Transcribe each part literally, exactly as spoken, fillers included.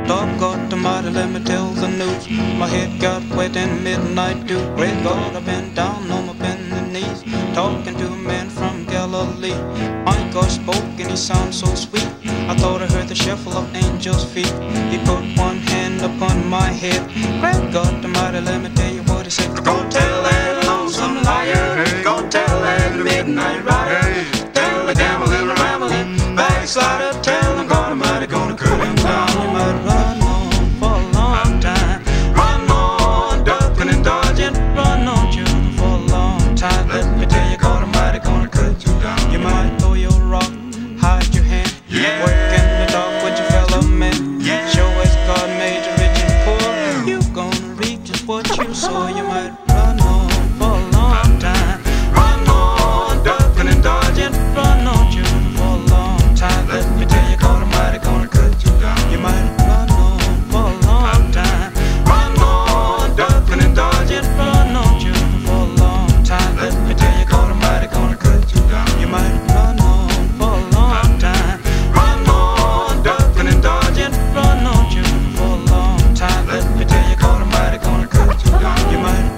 Lord God Almighty, let me tell the news. My head got wet in midnight dew. Great God, I've been down on my bending knees, talking to a man from Galilee. My God spoke and he sounded so sweet. I thought I heard the shuffle of angels' feet. He put one hand upon my head. Great God Almighty, let me tell you what he said. Go tell that lonesome liar, go tell that midnight rider, tell the gambling, rambling backslider, tell him God Almighty gonna cut him down. You might run on for a long time, run on ducking and dodging, run on children for a long time. Let me tell you, God Almighty gonna cut you down. You might throw your rock, hide your hand, yeah. Work in the dark with your fellow men, yeah. Show as God made you rich and poor, you gonna reap just what you sow. You might run on for a long time, run on ducking and dodging, run on children for a long time. Let me tell you, God Almighty gonna cut you down. You might run on for a long time, run on ducking and dodging, run on children for a long time. Let me tell you, God Almighty gonna cut you down. You might run on for a long time, run on ducking and dodging, run on children for a long time. Let me tell you, God Almighty gonna cut you down. You might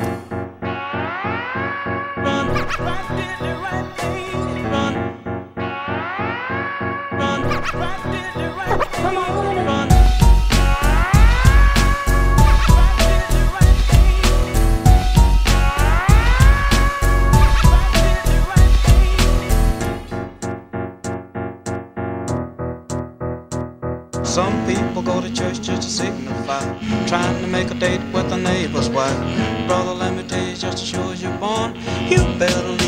run, right did the right thing, run, run, right did the right thing, come on, run, right did the right thing, right did the right thing. Some people go to church just to signify, trying to make a date with a neighbor's wife. Brother, let me tell you, just as sure as you're born, you better leave